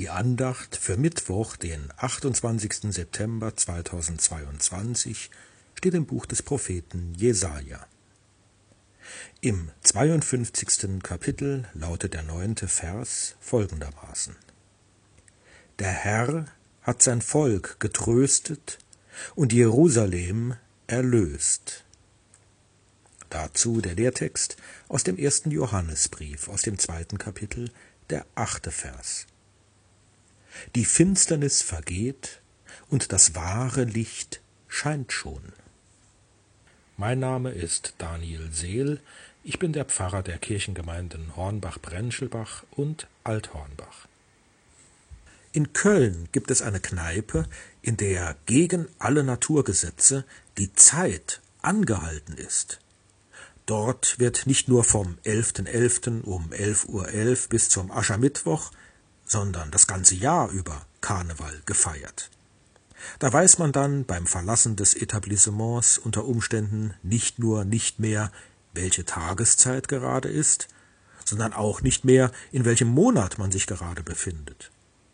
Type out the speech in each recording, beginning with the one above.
Die Andacht für Mittwoch, den 28. September 2022, steht im Buch des Propheten Jesaja. Im 52. Kapitel lautet der 9. Vers folgendermaßen: Der Herr hat sein Volk getröstet und Jerusalem erlöst. Dazu der Lehrtext aus dem 1. Johannesbrief, aus dem 2. Kapitel, der 8. Vers. Die Finsternis vergeht und das wahre Licht scheint schon. Mein Name ist Daniel Seel, ich bin der Pfarrer der Kirchengemeinden Hornbach-Brenschelbach und Althornbach. In Köln gibt es eine Kneipe, in der gegen alle Naturgesetze die Zeit angehalten ist. Dort wird nicht nur vom 11.11. um 11:11 Uhr bis zum Aschermittwoch, sondern das ganze Jahr über Karneval gefeiert. Da weiß man dann beim Verlassen des Etablissements unter Umständen nicht mehr, welche Tageszeit gerade ist, sondern auch nicht mehr, in welchem Monat man sich gerade befindet.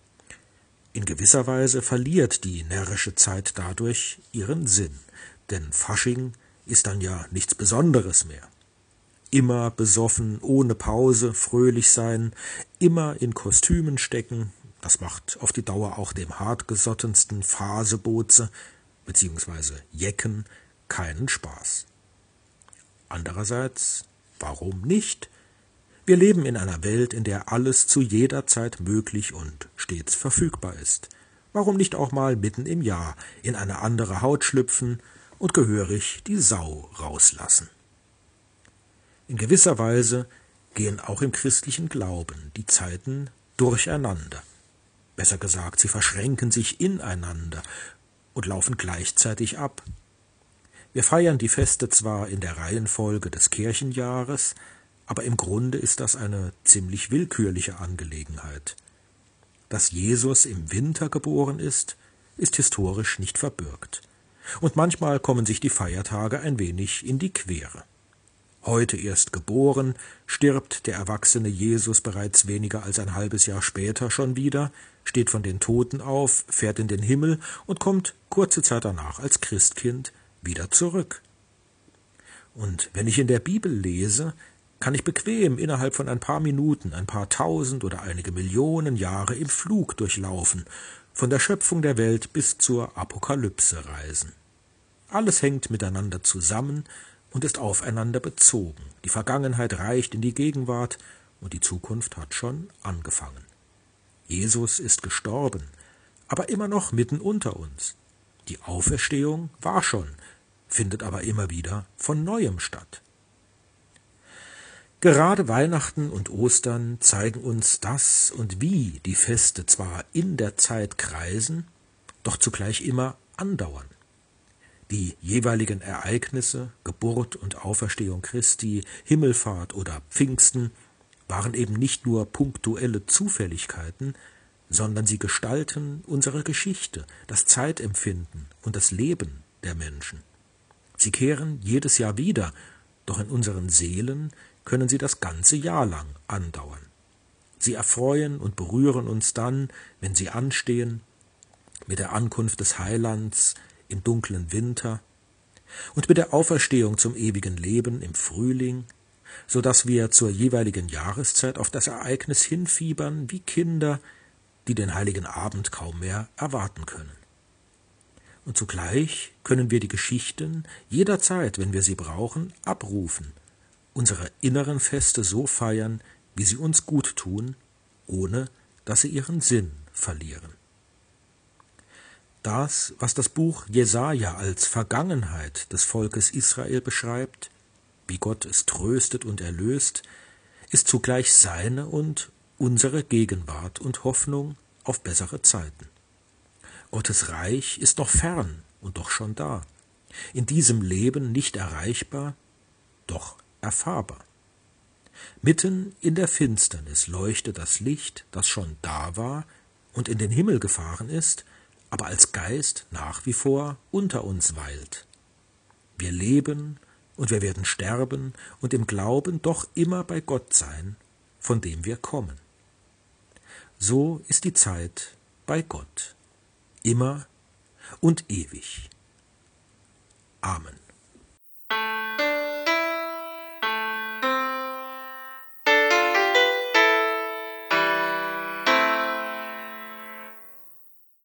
In gewisser Weise verliert die närrische Zeit dadurch ihren Sinn, denn Fasching ist dann ja nichts Besonderes mehr. Immer besoffen, ohne Pause, fröhlich sein, immer in Kostümen stecken, das macht auf die Dauer auch dem hartgesottensten Phaseboze bzw. Jecken keinen Spaß. Andererseits, warum nicht? Wir leben in einer Welt, in der alles zu jeder Zeit möglich und stets verfügbar ist. Warum nicht auch mal mitten im Jahr in eine andere Haut schlüpfen und gehörig die Sau rauslassen? In gewisser Weise gehen auch im christlichen Glauben die Zeiten durcheinander. Besser gesagt, sie verschränken sich ineinander und laufen gleichzeitig ab. Wir feiern die Feste zwar in der Reihenfolge des Kirchenjahres, aber im Grunde ist das eine ziemlich willkürliche Angelegenheit. Dass Jesus im Winter geboren ist historisch nicht verbürgt. Und manchmal kommen sich die Feiertage ein wenig in die Quere. Heute erst geboren, stirbt der erwachsene Jesus bereits weniger als ein halbes Jahr später schon wieder, steht von den Toten auf, fährt in den Himmel und kommt kurze Zeit danach als Christkind wieder zurück. Und wenn ich in der Bibel lese, kann ich bequem innerhalb von ein paar Minuten, ein paar tausend oder einige Millionen Jahre im Flug durchlaufen, von der Schöpfung der Welt bis zur Apokalypse reisen. Alles hängt miteinander zusammen und ist aufeinander bezogen. Die Vergangenheit reicht in die Gegenwart und die Zukunft hat schon angefangen. Jesus ist gestorben, aber immer noch mitten unter uns. Die Auferstehung war schon, findet aber immer wieder von Neuem statt. Gerade Weihnachten und Ostern zeigen uns, dass und wie die Feste zwar in der Zeit kreisen, doch zugleich immer andauern. Die jeweiligen Ereignisse, Geburt und Auferstehung Christi, Himmelfahrt oder Pfingsten, waren eben nicht nur punktuelle Zufälligkeiten, sondern sie gestalten unsere Geschichte, das Zeitempfinden und das Leben der Menschen. Sie kehren jedes Jahr wieder, doch in unseren Seelen können sie das ganze Jahr lang andauern. Sie erfreuen und berühren uns dann, wenn sie anstehen, mit der Ankunft des Heilands im dunklen Winter und mit der Auferstehung zum ewigen Leben im Frühling, so dass wir zur jeweiligen Jahreszeit auf das Ereignis hinfiebern wie Kinder, die den heiligen Abend kaum mehr erwarten können. Und zugleich können wir die Geschichten jederzeit, wenn wir sie brauchen, abrufen, unsere inneren Feste so feiern, wie sie uns gut tun, ohne dass sie ihren Sinn verlieren. Das, was das Buch Jesaja als Vergangenheit des Volkes Israel beschreibt, wie Gott es tröstet und erlöst, ist zugleich seine und unsere Gegenwart und Hoffnung auf bessere Zeiten. Gottes Reich ist noch fern und doch schon da. In diesem Leben nicht erreichbar, doch erfahrbar. Mitten in der Finsternis leuchtet das Licht, das schon da war und in den Himmel gefahren ist, aber als Geist nach wie vor unter uns weilt. Wir leben und wir werden sterben und im Glauben doch immer bei Gott sein, von dem wir kommen. so ist die Zeit bei Gott, immer und ewig. Amen.